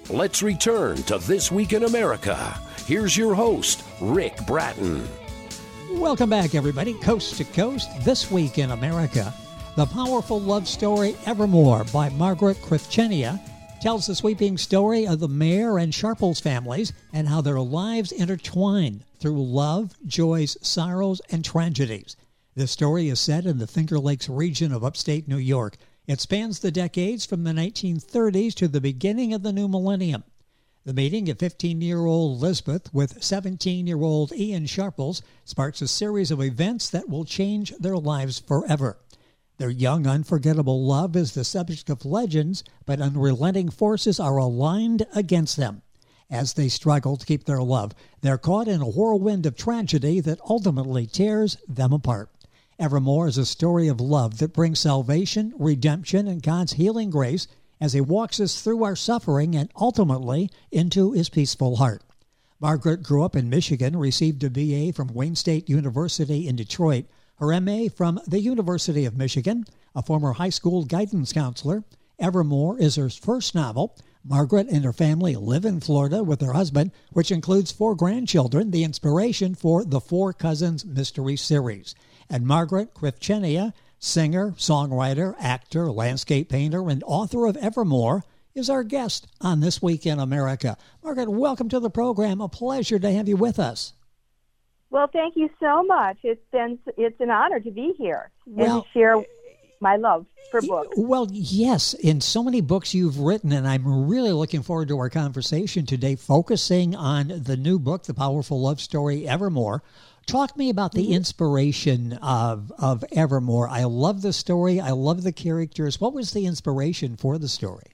Let's return to This Week in America. Here's your host, Rick Bratton. Welcome back, everybody, coast to coast. This Week in America, the powerful love story Evermore by Margaret Krivchenia tells the sweeping story of the Mayer and Sharples families and how their lives intertwine through love, joys, sorrows, and tragedies. This story is set in the Finger Lakes region of upstate New York. It spans the decades from the 1930s to the beginning of the new millennium. The meeting of 15-year-old Lisbeth with 17-year-old Ian Sharples sparks a series of events that will change their lives forever. Their young, unforgettable love is the subject of legends, but unrelenting forces are aligned against them. As they struggle to keep their love, they're caught in a whirlwind of tragedy that ultimately tears them apart. Evermore is a story of love that brings salvation, redemption, and God's healing grace as He walks us through our suffering and ultimately into His peaceful heart. Margaret grew up in Michigan, received a BA from Wayne State University in Detroit, her MA from the University of Michigan, a former high school guidance counselor. Evermore is her first novel. Margaret and her family live in Florida with her husband, which includes 4 grandchildren, the inspiration for the Four Cousins Mystery Series. And Margaret Krivchenia, singer, songwriter, actor, landscape painter, and author of Evermore, is our guest on This Week in America. Margaret, welcome to the program. A pleasure to have you with us. Well, thank you so much. It's an honor to be here and to share my love for books. Well, yes, in so many books you've written, and I'm really looking forward to our conversation today, focusing on the new book, The Powerful Love Story, Evermore. Talk to me about the inspiration of Evermore. I love the story. I love the characters. What was the inspiration for the story?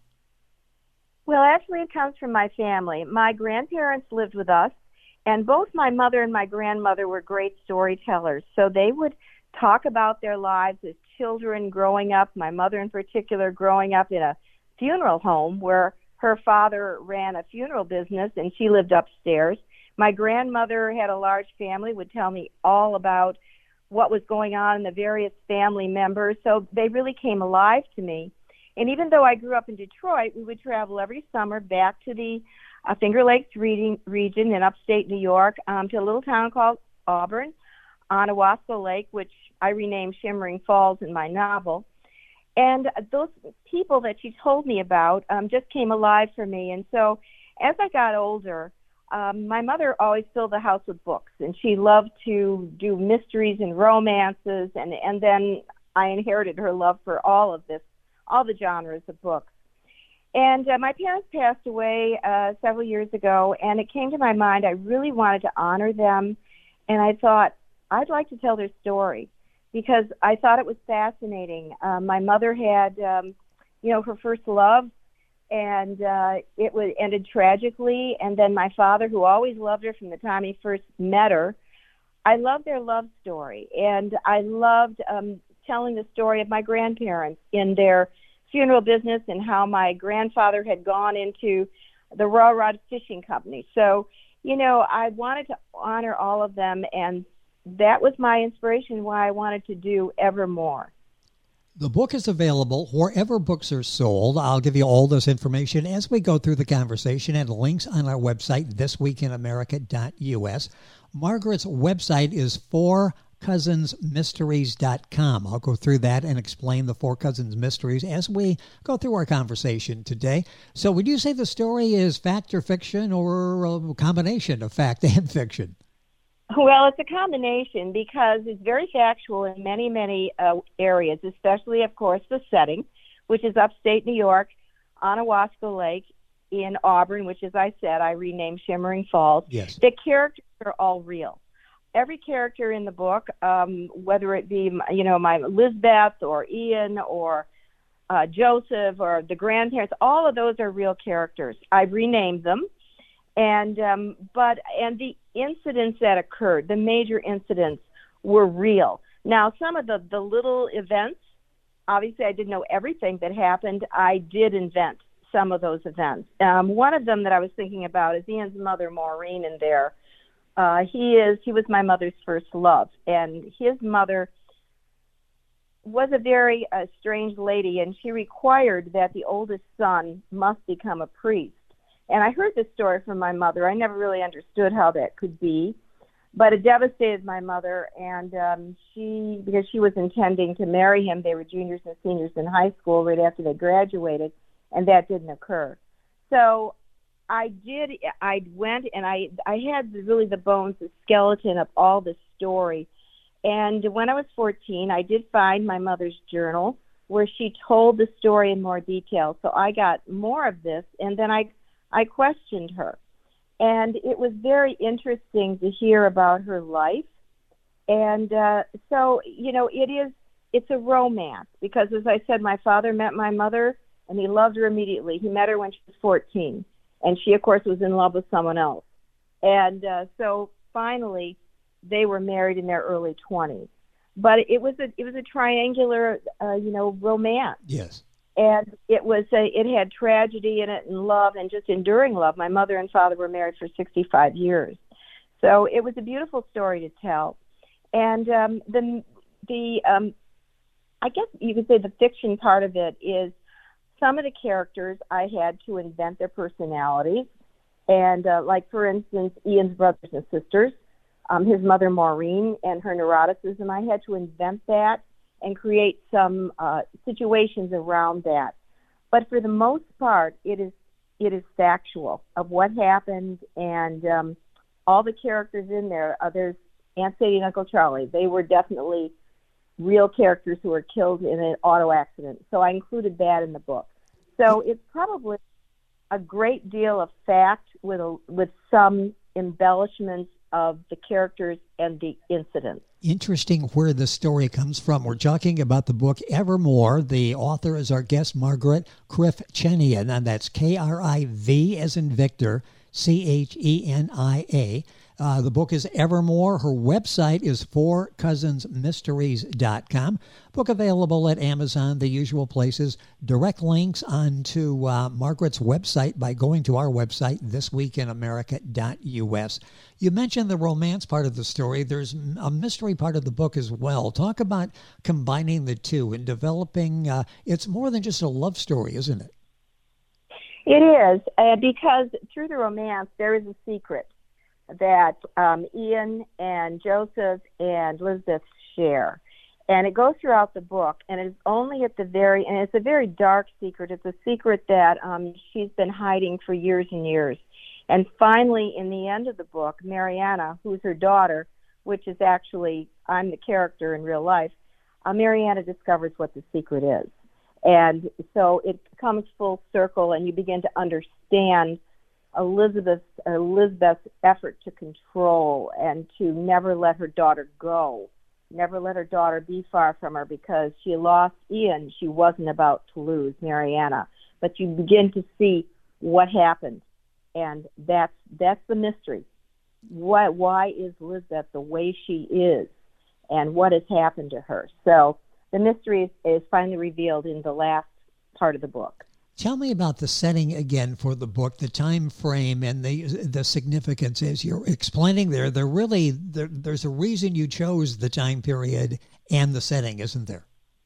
Well, actually, it comes from my family. My grandparents lived with us, and both my mother and my grandmother were great storytellers. So they would talk about their lives as children growing up, my mother in particular growing up in a funeral home where her father ran a funeral business and she lived upstairs. My grandmother had a large family, would tell me all about what was going on in the various family members. So they really came alive to me. And even though I grew up in Detroit, we would travel every summer back to the Finger Lakes region in upstate New York to a little town called Auburn on Owasco Lake, which I renamed Shimmering Falls in my novel. And those people that she told me about just came alive for me. And so as I got older, my mother always filled the house with books, and she loved to do mysteries and romances, and then I inherited her love for all the genres of books. And my parents passed away several years ago, and it came to my mind I really wanted to honor them, and I thought I'd like to tell their story because I thought it was fascinating. My mother had, her first love, and it ended tragically. And then my father, who always loved her from the time he first met her, I loved their love story. And I loved telling the story of my grandparents in their funeral business and how my grandfather had gone into the Royal Rod Fishing Company. So, I wanted to honor all of them, and that was my inspiration why I wanted to do Evermore. The book is available wherever books are sold. I'll give you all this information as we go through the conversation and links on our website, thisweekinamerica.us. Margaret's website is fourcousinsmysteries.com. I'll go through that and explain the Four Cousins Mysteries as we go through our conversation today. So would you say the story is fact or fiction, or a combination of fact and fiction? Well, it's a combination because it's very factual in many, many areas, especially, of course, the setting, which is upstate New York on Owasco Lake in Auburn, which, as I said, I renamed Shimmering Falls. Yes. The characters are all real. Every character in the book, whether it be, my Lisbeth or Ian or Joseph or the grandparents, all of those are real characters. I've renamed them. And the incidents that occurred, the major incidents, were real. Now, some of the little events, obviously I didn't know everything that happened. I did invent some of those events. One of them that I was thinking about is Ian's mother, Maureen, in there. He was my mother's first love, and his mother was a very strange lady, and she required that the oldest son must become a priest. And I heard this story from my mother. I never really understood how that could be, but it devastated my mother. And because she was intending to marry him, they were juniors and seniors in high school right after they graduated, and that didn't occur. So I went and I had really the bones, the skeleton of all the story. And when I was 14, I did find my mother's journal where she told the story in more detail. So I got more of this, and then I questioned her. And it was very interesting to hear about her life. And so, it's a romance because, as I said, my father met my mother, and he loved her immediately. He met her when she was 14, and she, of course, was in love with someone else. And so finally, they were married in their early 20s. But it was a triangular, romance. Yes. And it had tragedy in it and love and just enduring love. My mother and father were married for 65 years. So it was a beautiful story to tell. And I guess you could say the fiction part of it is some of the characters I had to invent their personalities. And like, for instance, Ian's brothers and sisters, his mother Maureen and her neuroticism, I had to invent that and create some situations around that. But for the most part, it is factual of what happened, and all the characters in there. There's Aunt Sadie and Uncle Charlie. They were definitely real characters who were killed in an auto accident. So I included that in the book. So it's probably a great deal of fact with some embellishments of the characters and the incidents. Interesting where the story comes from. We're talking about the book Evermore. The author is our guest, Margaret Krivchenia, and that's Kriv as in Victor, Chenia. The book is Evermore. Her website is fourcousinsmysteries.com. Book available at Amazon, the usual places. Direct links onto Margaret's website by going to our website, thisweekinamerica.us. You mentioned the romance part of the story. There's a mystery part of the book as well. Talk about combining the two and developing. It's more than just a love story, isn't it? It is, because through the romance, there is a secret that Ian and Joseph and Elizabeth share. And it goes throughout the book, and it's only at and it's a very dark secret. It's a secret that she's been hiding for years and years. And finally, in the end of the book, Mariana, who's her daughter, which is actually, I'm the character in real life, Mariana discovers what the secret is. And so it comes full circle, and you begin to understand Elizabeth's effort to control and to never let her daughter go, never let her daughter be far from her, because she lost Ian. She wasn't about to lose Mariana. But you begin to see what happened, and that's the mystery. Why is Elizabeth the way she is, and what has happened to her? So the mystery is finally revealed in the last part of the book. Tell me about the setting again for the book, the time frame, and the significance. As you're explaining there's a reason you chose the time period and the setting, isn't there?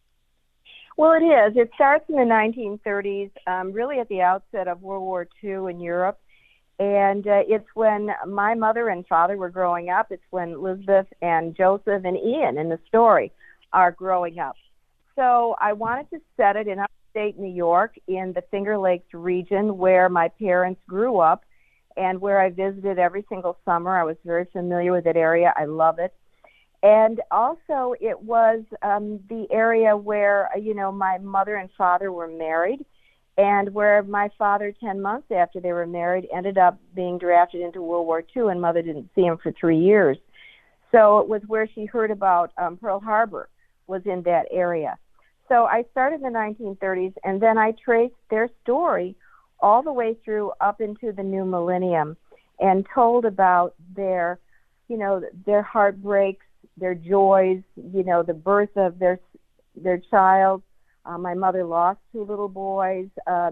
Well, it is. It starts in the 1930s, really at the outset of World War II in Europe. And it's when my mother and father were growing up. It's when Elizabeth and Joseph and Ian in the story are growing up. So I wanted to set it in upstate New York in the Finger Lakes region where my parents grew up and where I visited every single summer. I was very familiar with that area. I love it. And also it was the area where, my mother and father were married, and where my father, 10 months after they were married, ended up being drafted into World War II, and Mother didn't see him for 3 years. So it was where she heard about Pearl Harbor, was in that area. So I started in the 1930s, and then I traced their story all the way through up into the new millennium, and told about their heartbreaks, their joys, the birth of their child. My mother lost 2 little boys.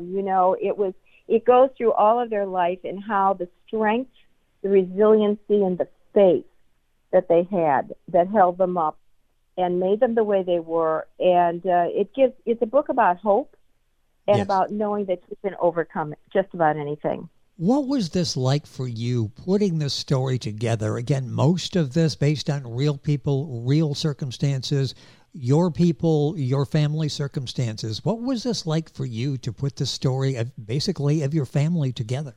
It goes through all of their life and how the strength, the resiliency, and the faith that they had that held them up and made them the way they were. And it's a book about hope and Yes. about knowing that you can overcome just about anything. What was this like for you, putting this story together? Again, most of this based on real people, real circumstances, your people, your family circumstances. What was this like for you to put the story of basically of your family together?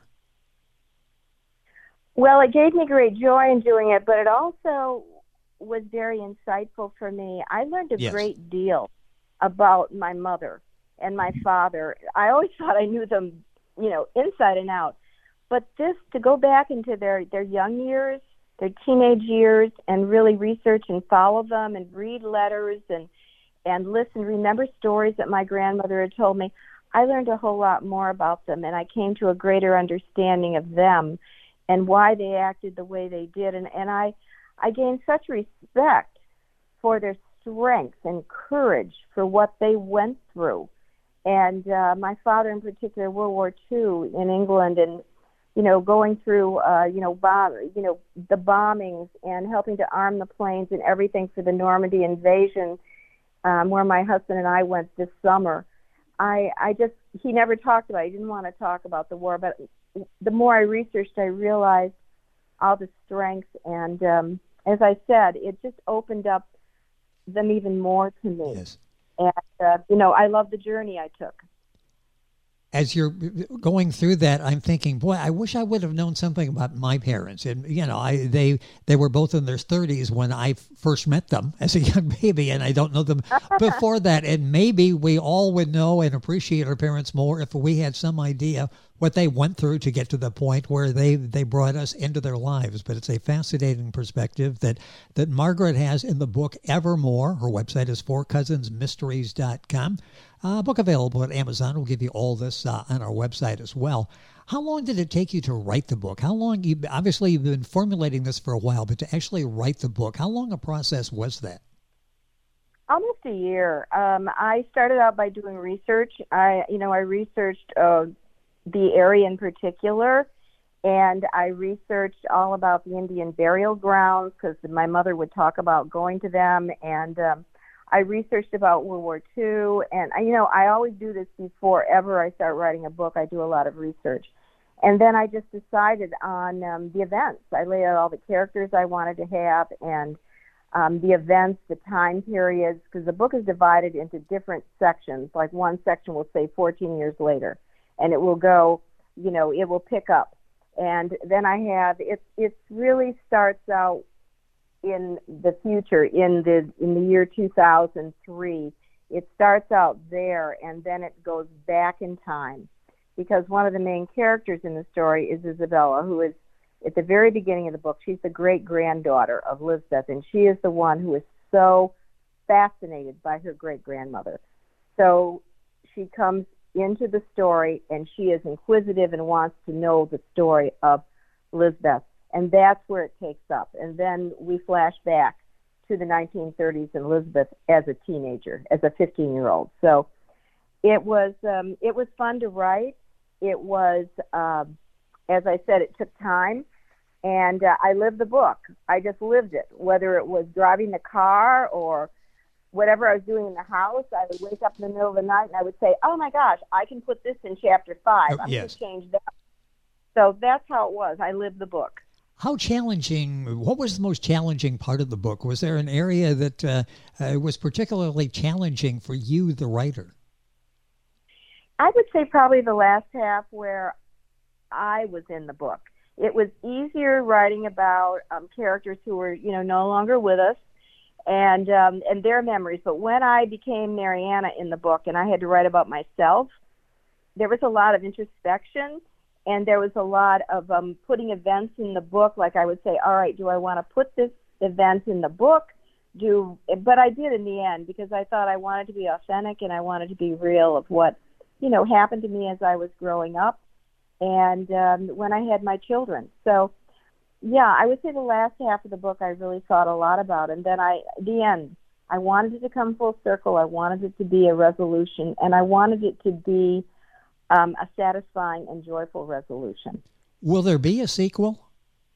Well, it gave me great joy in doing it, but it also was very insightful for me. I learned a great deal about my mother and my father. I always thought I knew them, inside and out. But this, to go back into their young years, their teenage years, and really research and follow them and read letters and listen, remember stories that my grandmother had told me, I learned a whole lot more about them, and I came to a greater understanding of them and why they acted the way they did. And I gained such respect for their strength and courage for what they went through. And my father in particular, World War II in England, and going through, the bombings and helping to arm the planes and everything for the Normandy invasion, where my husband and I went this summer. He never talked about it. He didn't want to talk about the war, but the more I researched, I realized all the strength. And as I said, it just opened up them even more to me. Yes. And, I love the journey I took. As you're going through that, I'm thinking, boy, I wish I would have known something about my parents. And, they were both in their 30s when I first met them as a young baby, and I don't know them before that. And maybe we all would know and appreciate our parents more if we had some idea what they went through to get to the point where they brought us into their lives. But it's a fascinating perspective that Margaret has in the book Evermore. Her website is fourcousinsmysteries.com. Book available at Amazon. We'll give you all this on our website as well. How long did it take you to write the book? Obviously you've been formulating this for a while, but to actually write the book, how long a process was that? Almost a year. I started out by doing research. I researched the area in particular, and I researched all about the Indian burial grounds because my mother would talk about going to them, and I researched about World War II, and I always do this before ever I start writing a book. I do a lot of research. And then I just decided on the events. I laid out all the characters I wanted to have and the events, the time periods, because the book is divided into different sections. Like one section will say 14 years later, and it will go, it will pick up. And then I have, it really starts out in the future, in the year 2003. It starts out there, and then it goes back in time, because one of the main characters in the story is Isabella, who is at the very beginning of the book. She's the great-granddaughter of Lisbeth, and she is the one who is so fascinated by her great-grandmother. So she comes into the story, and she is inquisitive and wants to know the story of Lisbeth. And that's where it takes up. And then we flash back to the 1930s and Elizabeth as a teenager, as a 15-year-old. So it was fun to write. It was, as I said, it took time. And I lived the book. I just lived it, whether it was driving the car or whatever I was doing in the house. I would wake up in the middle of the night and I would say, oh, my gosh, I can put this in chapter 5. I'm going to change that. So that's how it was. I lived the book. How challenging, what was the most challenging part of the book? Was there an area that was particularly challenging for you, the writer? I would say probably the last half where I was in the book. It was easier writing about characters who were, no longer with us and their memories. But when I became Mariana in the book and I had to write about myself, there was a lot of introspection. And there was a lot of putting events in the book. Like I would say, all right, do I want to put this event in the book? But I did in the end, because I thought I wanted to be authentic and I wanted to be real of what, happened to me as I was growing up and when I had my children. So, yeah, I would say the last half of the book I really thought a lot about. And then the end, I wanted it to come full circle. I wanted it to be a resolution, and I wanted it to be a satisfying and joyful resolution. Will there be a sequel?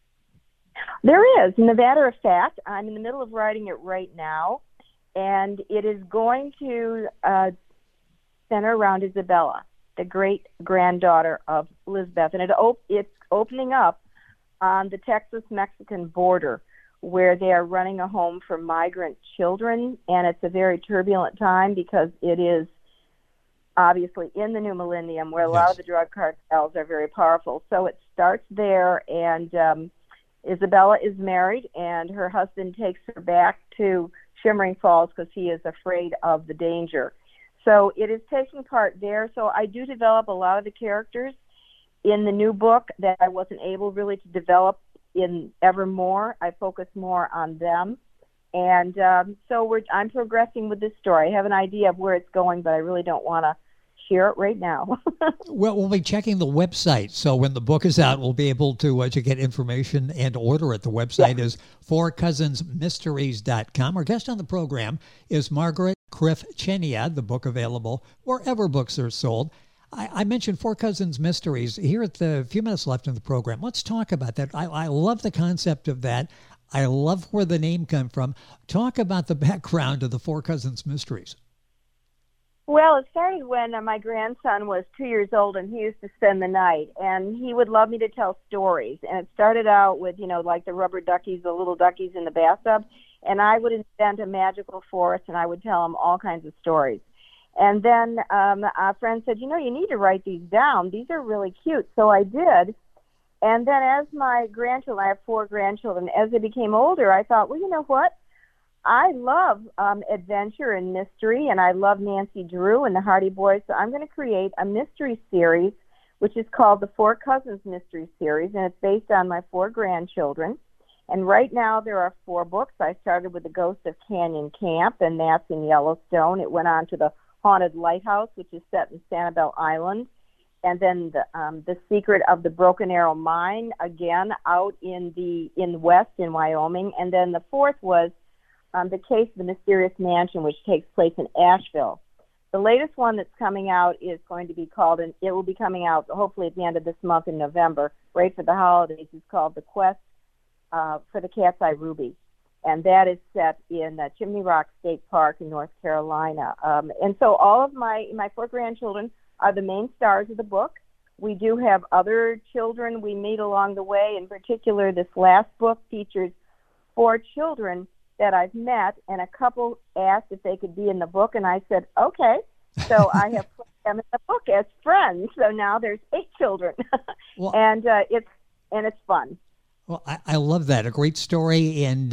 There is. And as a matter of fact, I'm in the middle of writing it right now, and it is going to center around Isabella. the great-granddaughter of Elizabeth. And it's opening up on the Texas-Mexican border, where they are running a home for migrant children. And it's a very turbulent time because it is obviously in the new millennium where a lot of the drug cartels are very powerful. So it starts there, and Isabella is married, and her husband takes her back to Shimmering Falls because he is afraid of the danger. So it is taking part there. So I do develop a lot of the characters in the new book that I wasn't able really to develop in Evermore. I focus more on them. And so I'm progressing with this story. I have an idea of where it's going, but I really don't want to share it right now. Well, we'll be checking the website. So when the book is out, we'll be able to get information and order it. The website is fourcousinsmysteries.com. Our guest on the program is Margaret Krivchenia, the book available wherever books are sold. I mentioned Four Cousins Mysteries here at the few minutes left in the program. Let's talk about that. I love the concept of that. I love where the name came from. Talk about the background of the Four Cousins Mysteries. Well, it started when my grandson was 2 years old, and he used to spend the night, and he would love me to tell stories. And it started out with, like the rubber duckies, the little duckies in the bathtub, and I would invent a magical forest, and I would tell him all kinds of stories. And then a friend said, you need to write these down. These are really cute. So I did. And then as my grandchildren, I have 4 grandchildren, as they became older, I thought, well, you know what? I love adventure and mystery, and I love Nancy Drew and the Hardy Boys, so I'm going to create a mystery series, which is called the Four Cousins Mystery Series, and it's based on my 4 grandchildren. And right now there are 4 books. I started with The Ghost of Canyon Camp, and that's in Yellowstone. It went on to The Haunted Lighthouse, which is set in Sanibel Island, and then the Secret of the Broken Arrow Mine, again out in the west in Wyoming. And then the 4th was The Case of the Mysterious Mansion, which takes place in Asheville. The latest one that's coming out is going to be called, and it will be coming out hopefully at the end of this month in November, right for the holidays. It's called The Quest for the Cat's Eye Ruby, and that is set in Chimney Rock State Park in North Carolina. And so all of my 4 grandchildren are the main stars of the book. We do have other children we meet along the way. In particular, this last book features 4 children that I've met, and a couple asked if they could be in the book, and I said, okay. So I have put them in the book as friends. So now there's 8 children, well, and it's fun. Well, I love that. A great story. And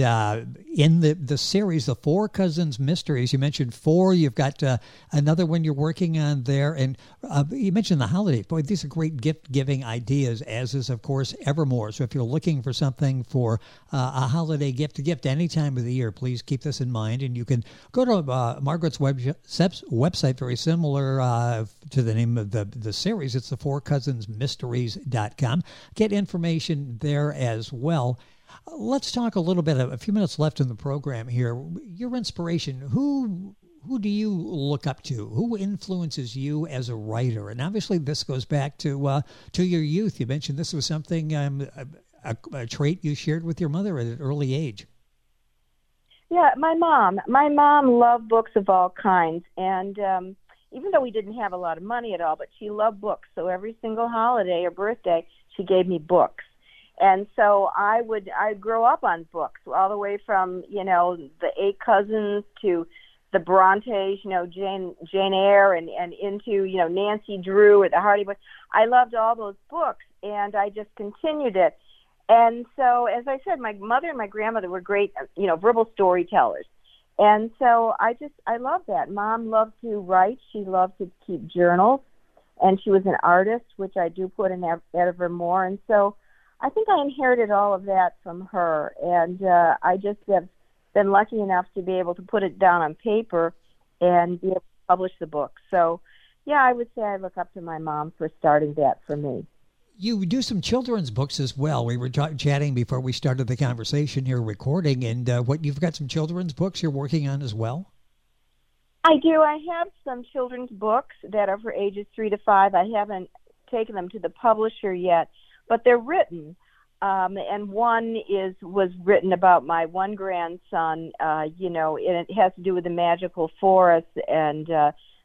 in the series, The Four Cousins Mysteries, you mentioned 4. You've got another one you're working on there. And you mentioned the holiday. Boy, these are great gift-giving ideas, as is, of course, Evermore. So if you're looking for something for a holiday gift any time of the year, please keep this in mind. And you can go to Margaret's website, very similar to the name of the series. It's thefourcousinsmysteries.com. Get information there as well. Let's talk a little bit, a few minutes left in the program here. Your inspiration, who do you look up to? Who influences you as a writer? And obviously this goes back to your youth. You mentioned this was something, a trait you shared with your mother at an early age. Yeah, my mom loved books of all kinds. And even though we didn't have a lot of money at all, but she loved books. So every single holiday or birthday, she gave me books. And so I grow up on books, all the way from, the 8 Cousins to the Brontes, Jane Eyre, and into, Nancy Drew or the Hardy Boys. I loved all those books, and I just continued it. And so, as I said, my mother and my grandmother were great, verbal storytellers. And so I love that. Mom loved to write. She loved to keep journals, and she was an artist, which I do put in Evermore. And so I think I inherited all of that from her, and I just have been lucky enough to be able to put it down on paper and be able to publish the book. So, yeah, I would say I look up to my mom for starting that for me. You do some children's books as well. We were chatting before we started the conversation here recording, and you've got some children's books you're working on as well? I do. I have some children's books that are for ages 3 to 5. I haven't taken them to the publisher yet, but they're written. And one was written about my one grandson, and it has to do with the magical forest and the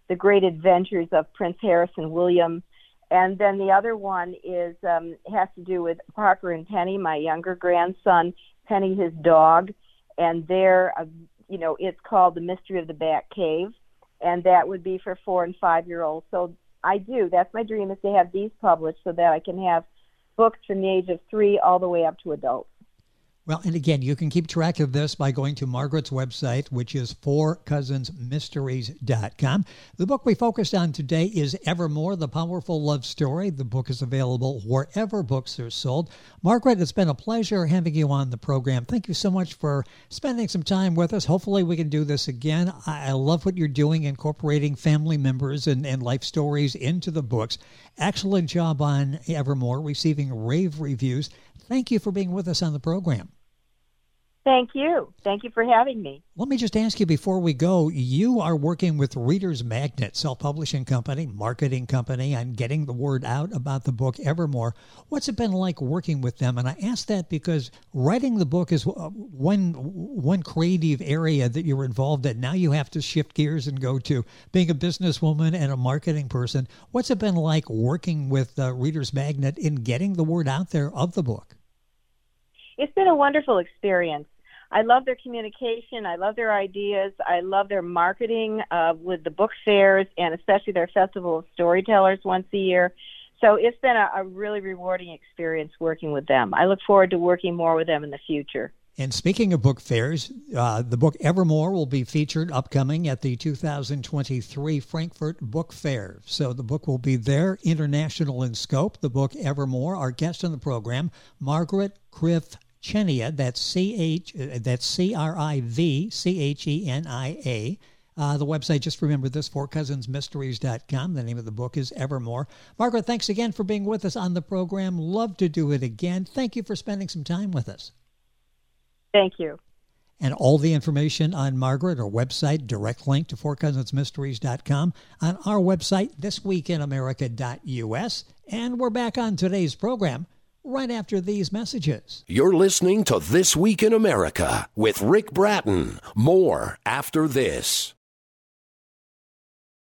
The Great Adventures of Prince Harrison William. And then the other one is has to do with Parker and Penny, my younger grandson, Penny, his dog. And they're, it's called The Mystery of the Bat Cave. And that would be for 4 and 5-year-olds. So that's my dream, is to have these published so that I can have books from the age of 3 all the way up to adults. Well, and again, you can keep track of this by going to Margaret's website, which is fourcousinsmysteries.com. The book we focused on today is Evermore, The Powerful Love Story. The book is available wherever books are sold. Margaret, it's been a pleasure having you on the program. Thank you so much for spending some time with us. Hopefully we can do this again. I love what you're doing, incorporating family members and life stories into the books. Excellent job on Evermore, receiving rave reviews. Thank you for being with us on the program. Thank you. Thank you for having me. Let me just ask you before we go, you are working with Reader's Magnet, self-publishing company, marketing company, and getting the word out about the book Evermore. What's it been like working with them? And I ask that because writing the book is one creative area that you're involved in. Now you have to shift gears and go to being a businesswoman and a marketing person. What's it been like working with Reader's Magnet in getting the word out there of the book? It's been a wonderful experience. I love their communication. I love their ideas. I love their marketing with the book fairs and especially their Festival of Storytellers once a year. So it's been a really rewarding experience working with them. I look forward to working more with them in the future. And speaking of book fairs, the book Evermore will be featured upcoming at the 2023 Frankfurt Book Fair. So the book will be there, international in scope. The book Evermore. Our guest on the program, Margaret Krivchenia. That's Crivchenia. The website, just remember this, fourcousinsmysteries.com. The name of the book is Evermore. Margaret, thanks again for being with us on the program. Love to do it again. Thank you for spending some time with us. Thank you. And all the information on Margaret, our website, direct link to fourcousinsmysteries.com, on our website, thisweekinamerica.us. And we're back on today's program right after these messages. You're listening to This Week in America with Rick Bratton. More after this.